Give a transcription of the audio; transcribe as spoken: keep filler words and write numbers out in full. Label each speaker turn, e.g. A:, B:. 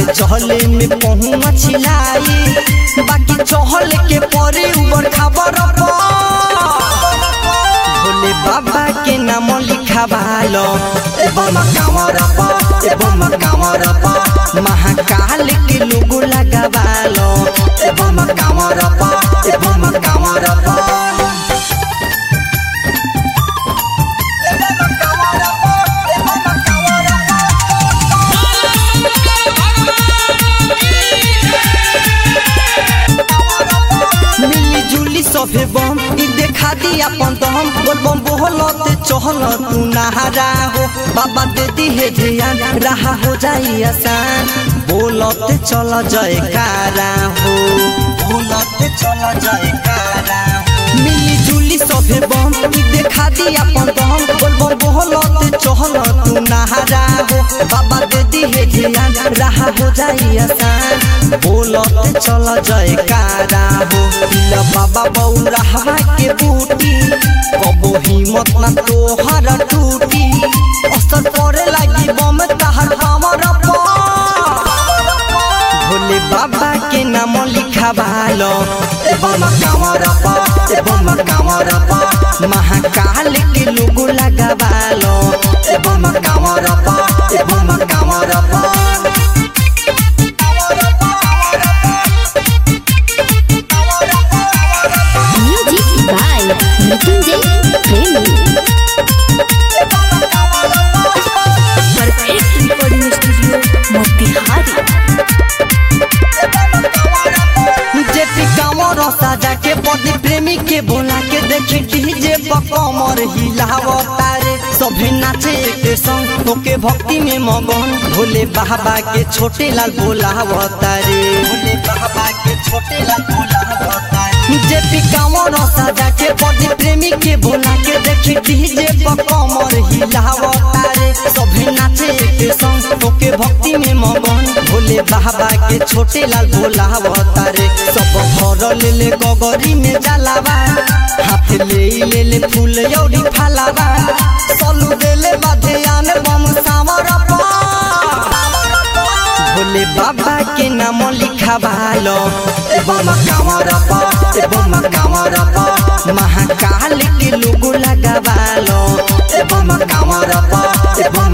A: चहले में पहुँच छिलाई बाकी चहल के परे ऊपर खबर भोले बाबा के नाम लिखा भालो एवं कांवर एवं कांवर महाकाल के लोगो लगा भालो एवं कांवर एवं कांवर सभे बम देखा दी अपन दम बोल बम बोलते चहल तू नहारा हो बाबा दे दी है ध्यान रहा हो जाई आसान बोलते चल जयकारा हो बोलते चल जयकारा मिली जुली सभे बम देखा दी अपन दम बोल बम बोलते चहल तू नहारा हो बाबा दे दी है ध्यान रहा हो जाई आसान बोलते चल जयकारा हो बाबा बउरा हवा के बूटी कबो हिम्मत ना तोहर टूटी असर पड़े लगी बम तहर पावर भोले बाबा के नाम लिखा भालो एवं कांवर एवं कांवर महाकाल के लोगो लगा भालो एवं कांवर एवं कांवर साजा के पति प्रेमी के बोला के देखी डीजे पर कमर हिलावता रे सभी नाचे के संग तोके भक्ति में मगन भोले बाबा के छोटे लाल बोलावता रे भोले बाबा के छोटे लाल बोलावता जे पिकावर साजा के पति प्रेमी के बोला के देखी डीजे पर कमर हिलावता रे सभी नाचे के संग तोके भक्ति में मगन भोले बाबा के छोटे लाल बोलावता रे सब भर ले ले गगरी में जलावा हाथ ले ले ले फूल यौरी फलावा सलू दे ले बाध्यान बम सावर भोले बाबा के नाम लिखा भालो एवं कांवर एवं कांवर महाकाल के लोगो लगा भालो एवं कांवर एवं